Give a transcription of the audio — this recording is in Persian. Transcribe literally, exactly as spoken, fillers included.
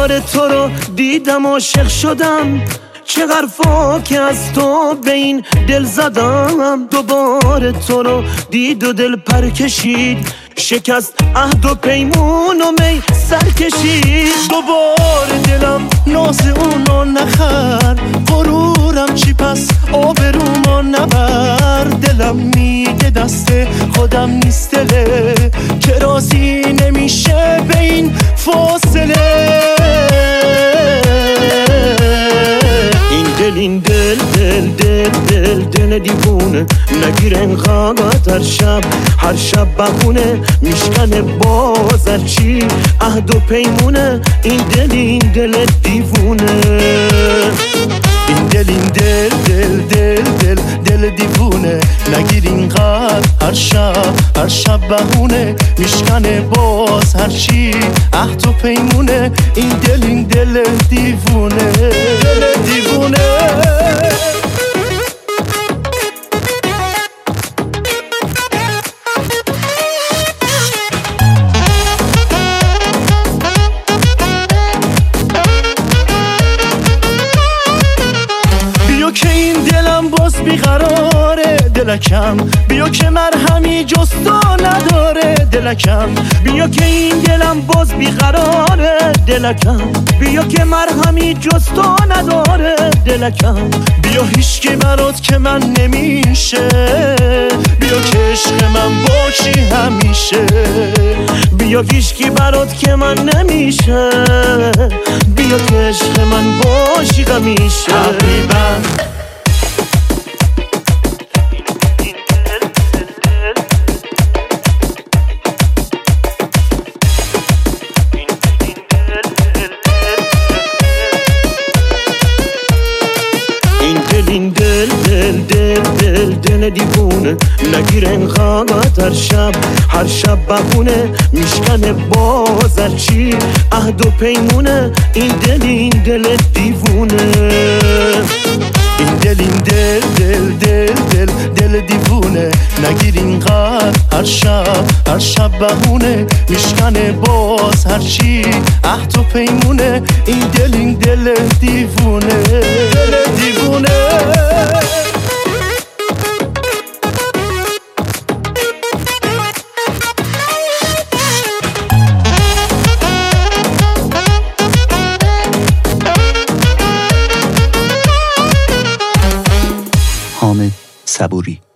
دوباره تو رو دیدم عاشق شدم، چه حرفا که از تو به این دل زدم. دوباره تو رو دید و دل پر کشید، شکست عهد و پیمون و می سر کشید. دوباره دلم ناز اونو نخر، غرورم چی پس آبرومو نبر. دلم میگه دست خودم نیست دله، که راضی نمیشه به این فاصله. این دل این دل دل دل دل دل دیوونه، نگیر انقدر هر شب هر شب بخونه، میشکنه باز هر چی عهد و پیمونه. این دل این دل دیوونه، این دل این دل دل دل دل دل دیوونه، نگیر اینقدر هر شب هر شب بهونه، میشکنه باز هر چی عهد و پیمونه. این دل این دل دیوونه، دل دیوونه. بیا که این دلم باز بیقراره دلکم، بیا که مرهمی جز تو نداره دلکم. بیا که این دلم باز بیقراره دلکم، بیا که مرهمی جز تو نداره دلکم. بیا هیچکی برات که من نمیشه، بیا که عشق من باشی همیشه. بیا هیچکی برات که من نمیشه، بیا که عشق من باشی همیشه. تقریبا این دل دل دل دل دل دیوونه، نگیر انقدر هر شب هر شب بخونه، میشکنه باز هر چی عهد و پیمونه. این دل این دل دیوونه، این دل این دل دل دل دل دل دیوونه، نگیر اینقدر هر شب هر شب بهونه، میشکنه باز هر چی عهد و پیمونه. این دل این دل دیوونه، دل دیوونه. حامد صبوری.